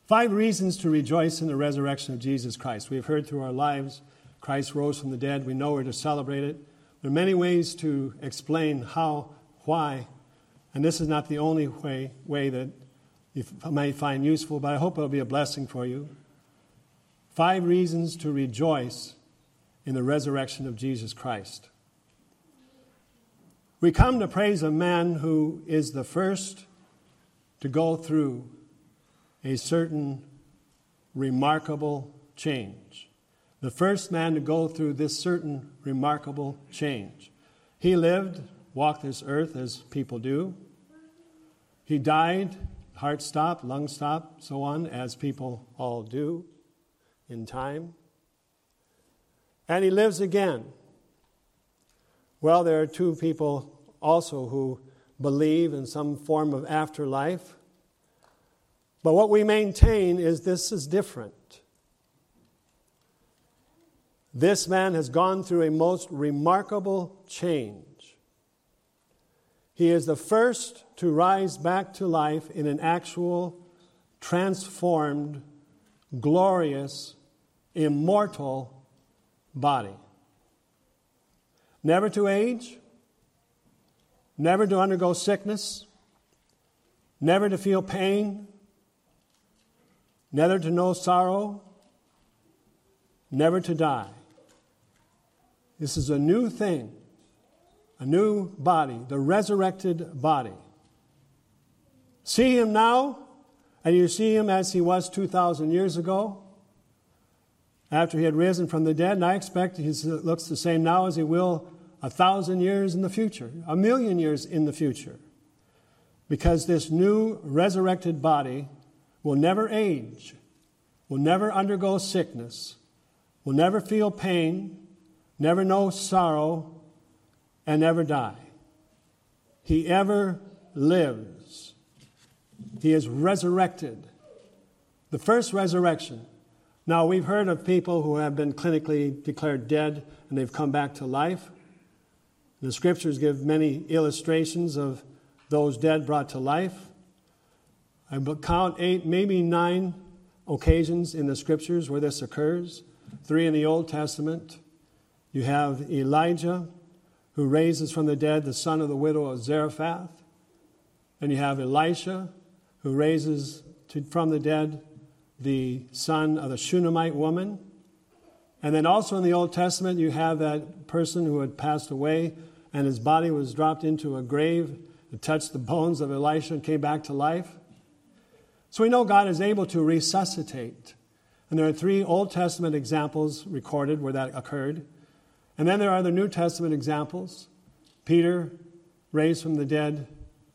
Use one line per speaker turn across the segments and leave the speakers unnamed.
5 reasons to rejoice in the resurrection of Jesus Christ. We've heard through our lives, Christ rose from the dead. We know we're to celebrate it. There are many ways to explain how, why, and this is not the only way that you might find useful, but I hope it'll be a blessing for you. 5 reasons to rejoice in the resurrection of Jesus Christ. We come to praise a man who is the first to go through a certain remarkable change. The first man to go through this certain remarkable change. He lived, walked this earth as people do. He died, heart stopped, lung stopped, so on, as people all do in time. And he lives again. Well, there are 2 people also who believe in some form of afterlife. But what we maintain is this is different. This man has gone through a most remarkable change. He is the first to rise back to life in an actual, transformed, glorious, immortal body. Never to age, never to undergo sickness, never to feel pain, never to know sorrow, never to die. This is a new thing, a new body, the resurrected body. See him now, and you see him as he was 2,000 years ago, after he had risen from the dead, and I expect he looks the same now as he will 1,000 years in the future, 1,000,000 years in the future. Because this new resurrected body will never age, will never undergo sickness, will never feel pain, never know sorrow, and never die. He ever lives. He is resurrected. The first resurrection. Now, we've heard of people who have been clinically declared dead and they've come back to life. The Scriptures give many illustrations of those dead brought to life. I count 8, maybe 9 occasions in the Scriptures where this occurs. 3 in the Old Testament. You have Elijah, who raises from the dead the son of the widow of Zarephath. And you have Elisha, who raises from the dead the son of the Shunammite woman. And then also in the Old Testament, you have that person who had passed away and his body was dropped into a grave. It touched the bones of Elisha and came back to life. So we know God is able to resuscitate. And there are 3 Old Testament examples recorded where that occurred. And then there are the New Testament examples. Peter raised from the dead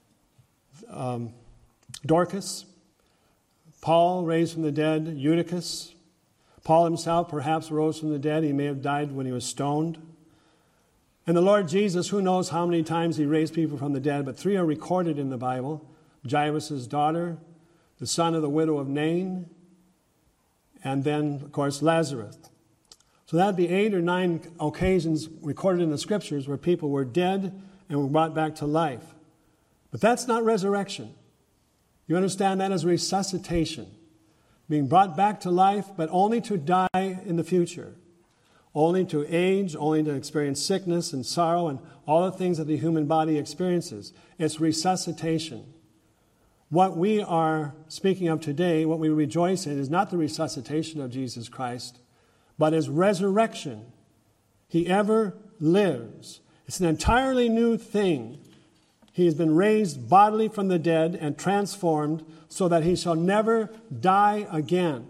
Dorcas. Paul raised from the dead Eutychus. Paul himself perhaps rose from the dead. He may have died when he was stoned. And the Lord Jesus, who knows how many times he raised people from the dead, but 3 are recorded in the Bible. Jairus' daughter, the son of the widow of Nain, and then, of course, Lazarus. So that would be 8 or 9 occasions recorded in the Scriptures where people were dead and were brought back to life. But that's not resurrection. You understand that as resuscitation. Being brought back to life, but only to die in the future. Only to age, only to experience sickness and sorrow and all the things that the human body experiences. It's resuscitation. What we are speaking of today, what we rejoice in, is not the resuscitation of Jesus Christ, but his resurrection. He ever lives. It's an entirely new thing. He has been raised bodily from the dead and transformed so that he shall never die again.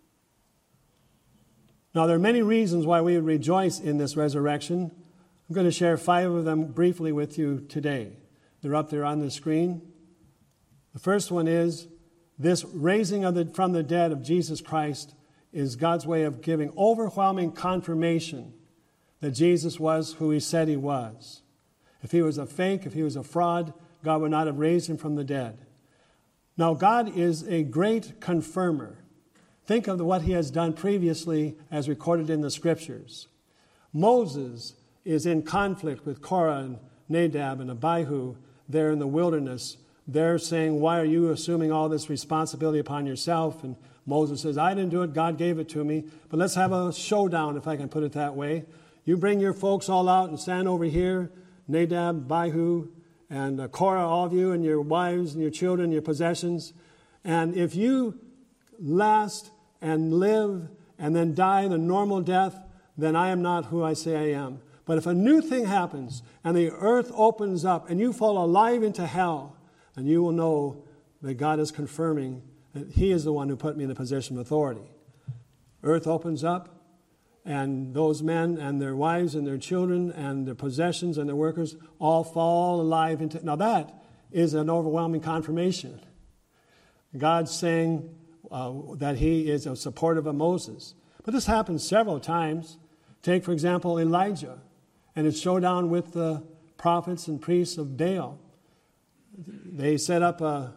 Now, there are many reasons why we rejoice in this resurrection. I'm going to share 5 of them briefly with you today. They're up there on the screen. The first one is this raising from the dead of Jesus Christ is God's way of giving overwhelming confirmation that Jesus was who he said he was. If he was a fake, if he was a fraud, God would not have raised him from the dead. Now, God is a great confirmer. Think of what he has done previously as recorded in the Scriptures. Moses is in conflict with Korah and Nadab and Abihu there in the wilderness they're saying, why are you assuming all this responsibility upon yourself? And Moses says, I didn't do it, God gave it to me. But let's have a showdown, if I can put it that way. You bring your folks all out and stand over here, Nadab, Abihu, and Korah, all of you, and your wives and your children and your possessions. And if you last and live and then die the normal death, then I am not who I say I am. But if a new thing happens and the earth opens up and you fall alive into hell, then you will know that God is confirming that He is the one who put me in the position of authority. Earth opens up, and those men and their wives and their children and their possessions and their workers all fall alive into... Now that is an overwhelming confirmation. God's saying that He is supportive of Moses. But this happens several times. Take, for example, Elijah and his showdown with the prophets and priests of Baal. They set up a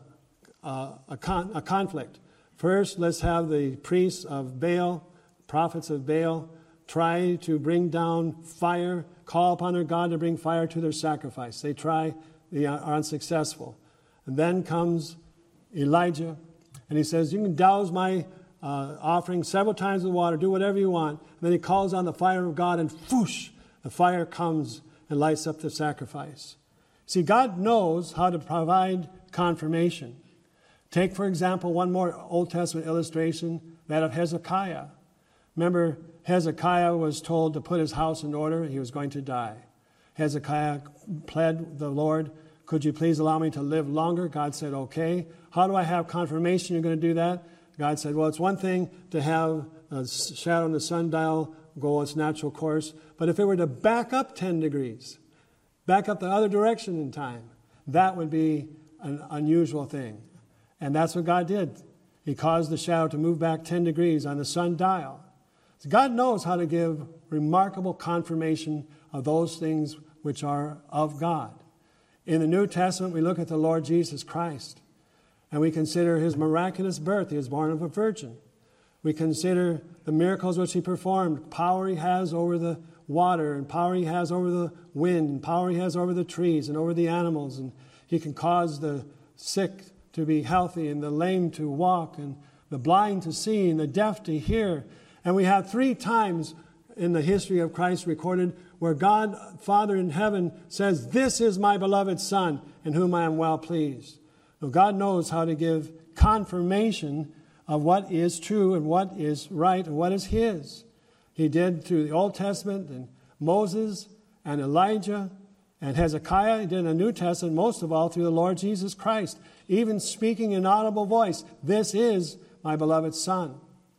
conflict. First, let's have the priests of Baal, prophets of Baal, try to bring down fire, call upon their God to bring fire to their sacrifice. They try, they are unsuccessful. And then comes Elijah, and he says, you can douse my offering several times with water, do whatever you want. And then he calls on the fire of God, and whoosh, the fire comes and lights up the sacrifice. See, God knows how to provide confirmation. Take, for example, one more Old Testament illustration, that of Hezekiah. Remember, Hezekiah was told to put his house in order. He was going to die. Hezekiah pled the Lord, could you please allow me to live longer? God said, okay. How do I have confirmation you're going to do that? God said, well, it's one thing to have a shadow on the sundial go its natural course, but if it were to back up 10 degrees, back up the other direction in time, that would be an unusual thing. And that's what God did. He caused the shadow to move back 10 degrees on the sundial. So God knows how to give remarkable confirmation of those things which are of God. In the New Testament, we look at the Lord Jesus Christ, and we consider His miraculous birth. He was born of a virgin. We consider the miracles which He performed, power He has over the water, and power He has over the wind, and power He has over the trees and over the animals. And He can cause the sick to be healthy, and the lame to walk, and the blind to see, and the deaf to hear. And we have 3 times in the history of Christ recorded where God, Father in heaven, says, this is my beloved Son, in whom I am well pleased. So God knows how to give confirmation of what is true and what is right and what is His. He did through the Old Testament and Moses and Elijah and Hezekiah. He did in the New Testament, most of all, through the Lord Jesus Christ, even speaking in audible voice, this is my beloved Son.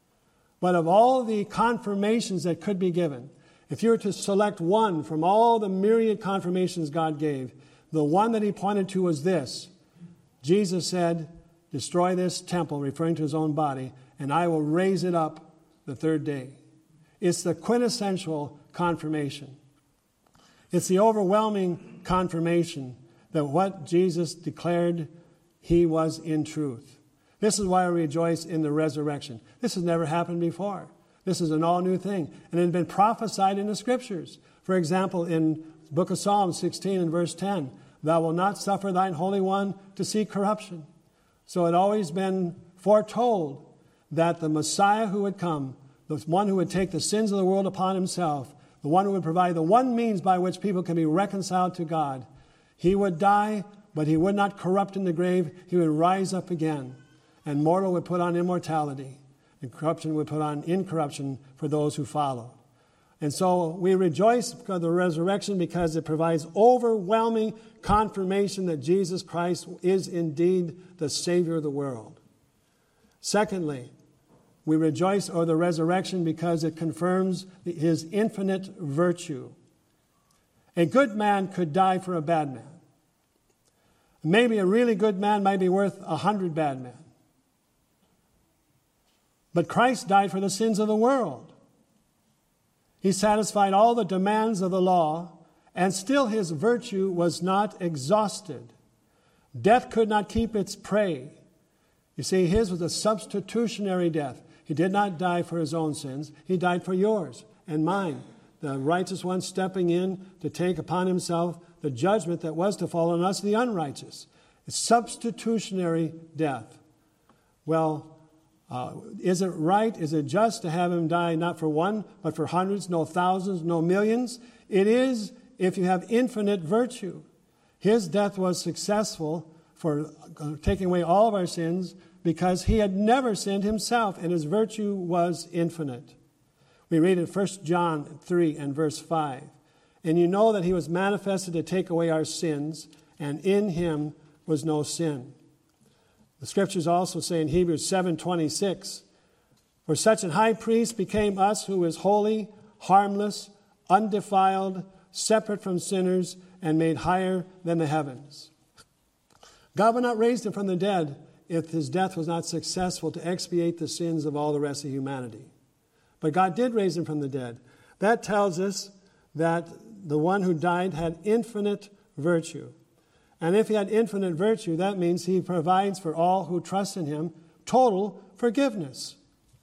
But of all the confirmations that could be given, if you were to select one from all the myriad confirmations God gave, the one that He pointed to was this. Jesus said, destroy this temple, referring to His own body, and I will raise it up the 3rd day. It's the quintessential confirmation. It's the overwhelming confirmation that what Jesus declared He was in truth. This is why we rejoice in the resurrection. This has never happened before. This is an all-new thing. And it had been prophesied in the Scriptures. For example, in the book of Psalms 16 and verse 10, thou wilt not suffer thine Holy One to see corruption. So it had always been foretold that the Messiah who would come, the one who would take the sins of the world upon Himself, the one who would provide the one means by which people can be reconciled to God, He would die, but He would not corrupt in the grave. He would rise up again. And mortal would put on immortality, and corruption would put on incorruption for those who follow. And so we rejoice for the resurrection because it provides overwhelming confirmation that Jesus Christ is indeed the Savior of the world. Secondly, we rejoice over the resurrection because it confirms His infinite virtue. A good man could die for a bad man. Maybe a really good man might be worth 100 bad men. But Christ died for the sins of the world. He satisfied all the demands of the law, and still His virtue was not exhausted. Death could not keep its prey. You see, His was a substitutionary death. He did not die for His own sins. He died for yours and mine. The righteous one stepping in to take upon Himself the judgment that was to fall on us, the unrighteous. It's substitutionary death. Well, is it right? Is it just to have him die not for one, but for hundreds, no thousands, no millions? It is if you have infinite virtue. His death was successful for taking away all of our sins because he had never sinned himself, and his virtue was infinite. We read in 1 John 3 and verse 5. And you know that he was manifested to take away our sins, and in him was no sin. The scriptures also say in Hebrews 7:26, for such an high priest became us who is holy, harmless, undefiled, separate from sinners, and made higher than the heavens. God would not raise him from the dead if his death was not successful to expiate the sins of all the rest of humanity. But God did raise him from the dead. That tells us that the one who died had infinite virtue. And if he had infinite virtue, that means he provides for all who trust in him total forgiveness.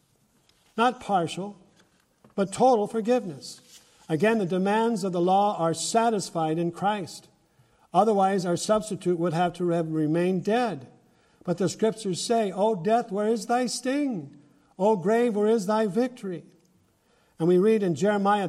Not partial, but total forgiveness. Again, the demands of the law are satisfied in Christ. Otherwise, our substitute would have to have remained dead. But the scriptures say, O death, where is thy sting? O grave, where is thy victory? And we read in Jeremiah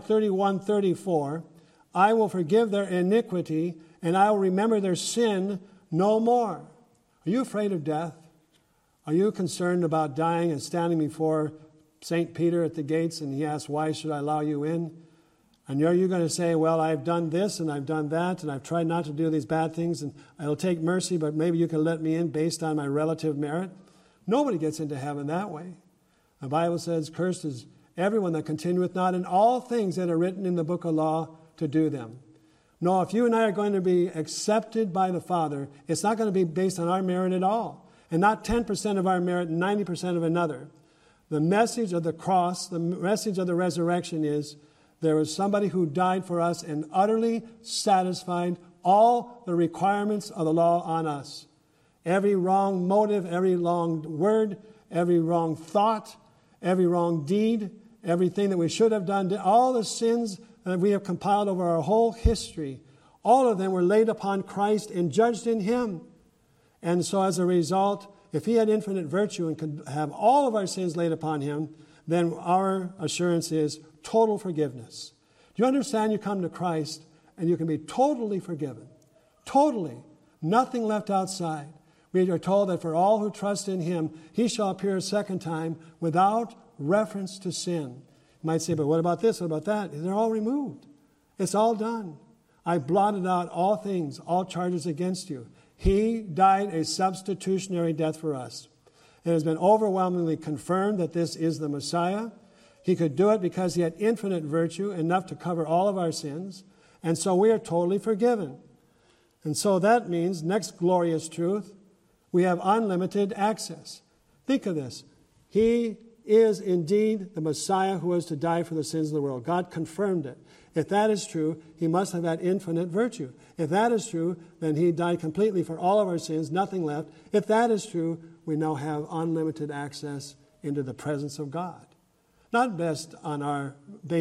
31:34, I will forgive their iniquity, and I will remember their sin no more. Are you afraid of death? Are you concerned about dying and standing before St. Peter at the gates, and he asks, why should I allow you in? And are you going to say, well, I've done this and I've done that, and I've tried not to do these bad things, and I'll take mercy, but maybe you can let me in based on my relative merit? Nobody gets into heaven that way. The Bible says, cursed is everyone that continueth not in all things that are written in the book of law to do them. No, if you and I are going to be accepted by the Father, it's not going to be based on our merit at all. And not 10% of our merit and 90% of another. The message of the cross, the message of the resurrection is there was somebody who died for us and utterly satisfied all the requirements of the law on us. Every wrong motive, every wrong word, every wrong thought, every wrong deed, everything that we should have done, all the sins that we have compiled over our whole history, all of them were laid upon Christ and judged in him. And so as a result, if he had infinite virtue and could have all of our sins laid upon him, then our assurance is total forgiveness. Do you understand? You come to Christ and you can be totally forgiven. Totally. Nothing left outside. We are told that for all who trust in him, he shall appear a second time without reference to sin. You might say, but what about this? What about that? They're all removed. It's all done. I blotted out all things, all charges against you. He died a substitutionary death for us. It has been overwhelmingly confirmed that this is the Messiah. He could do it because he had infinite virtue, enough to cover all of our sins. And so we are totally forgiven. And so that means, next glorious truth, we have unlimited access. Think of this. He is indeed the Messiah who was to die for the sins of the world. God confirmed it. If that is true, he must have had infinite virtue. If that is true, then he died completely for all of our sins, nothing left. If that is true, we now have unlimited access into the presence of God. Not based on our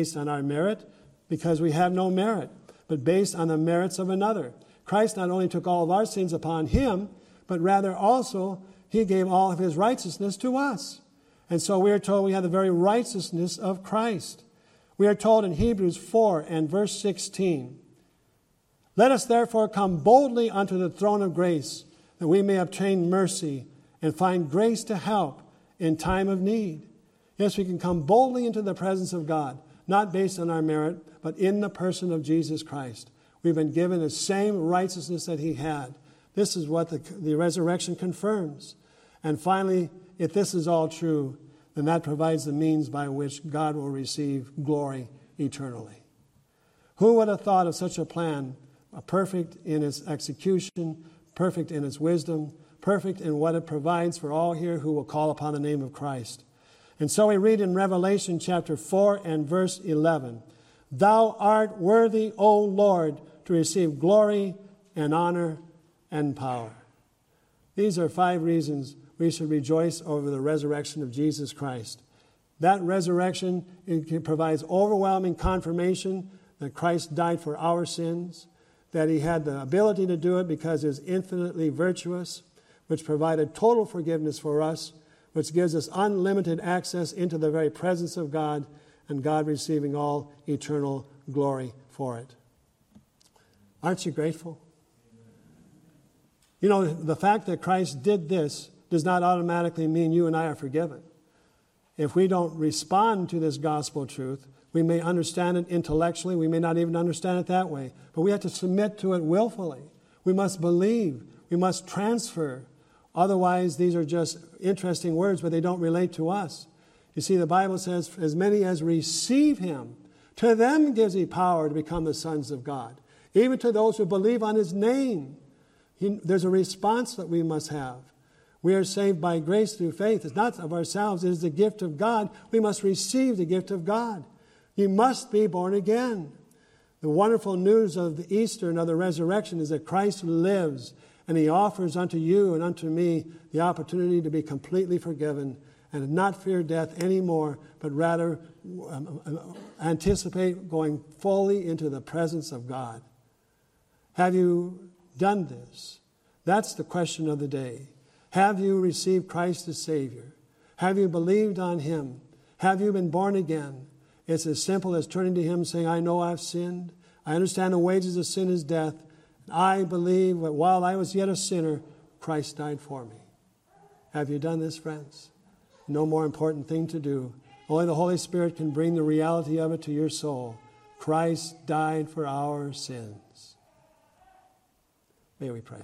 merit, because we have no merit, but based on the merits of another. Christ not only took all of our sins upon him, but rather also he gave all of his righteousness to us. And so we are told we have the very righteousness of Christ. We are told in Hebrews 4 and verse 16, let us therefore come boldly unto the throne of grace, that we may obtain mercy and find grace to help in time of need. Yes, we can come boldly into the presence of God, not based on our merit, but in the person of Jesus Christ. We've been given the same righteousness that he had. This is what the resurrection confirms. And finally, if this is all true, then that provides the means by which God will receive glory eternally. Who would have thought of such a plan, perfect in its execution, perfect in its wisdom, perfect in what it provides for all here who will call upon the name of Christ? And so we read in Revelation chapter 4 and verse 11, thou art worthy, O Lord, to receive glory and honor and power. These are 5 reasons we should rejoice over the resurrection of Jesus Christ. That resurrection, it provides overwhelming confirmation that Christ died for our sins, that he had the ability to do it because he was infinitely virtuous, which provided total forgiveness for us, which gives us unlimited access into the very presence of God, and God receiving all eternal glory for it. Aren't you grateful? You know, the fact that Christ did this does not automatically mean you and I are forgiven. If we don't respond to this gospel truth, we may understand it intellectually, we may not even understand it that way, but we have to submit to it willfully. We must believe, we must transfer. Otherwise, these are just interesting words, but they don't relate to us. You see, the Bible says, as many as receive him, to them gives he power to become the sons of God. Even to those who believe on his name. There's a response that we must have. We are saved by grace through faith. It's not of ourselves, it is the gift of God. We must receive the gift of God. You must be born again. The wonderful news of the Easter and of the resurrection is that Christ lives, and he offers unto you and unto me the opportunity to be completely forgiven and not fear death anymore, but rather anticipate going fully into the presence of God. Have you done this? That's the question of the day. Have you received Christ as Savior? Have you believed on him? Have you been born again? It's as simple as turning to him and saying, I know I've sinned. I understand the wages of sin is death. I believe that while I was yet a sinner, Christ died for me. Have you done this, friends? No more important thing to do. Only the Holy Spirit can bring the reality of it to your soul. Christ died for our sins. May we pray.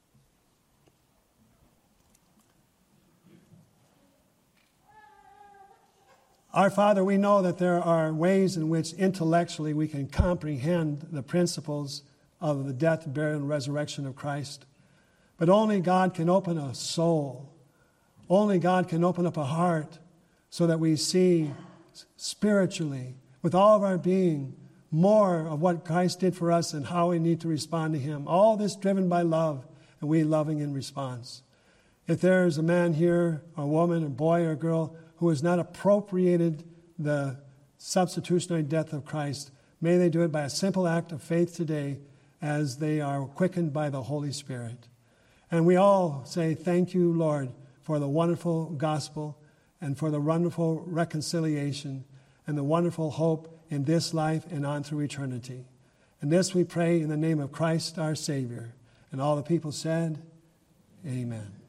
Our Father, we know that there are ways in which intellectually we can comprehend the principles of the death, burial, and resurrection of Christ. But only God can open a soul. Only God can open up a heart so that we see spiritually, with all of our being, more of what Christ did for us and how we need to respond to him. All this driven by love, and we loving in response. If there is a man here, or a woman, a boy, or a girl, who has not appropriated the substitutionary death of Christ, may they do it by a simple act of faith today as they are quickened by the Holy Spirit. And we all say, thank you, Lord, for the wonderful gospel and for the wonderful reconciliation and the wonderful hope in this life and on through eternity. And this we pray in the name of Christ our Savior. And all the people said, amen.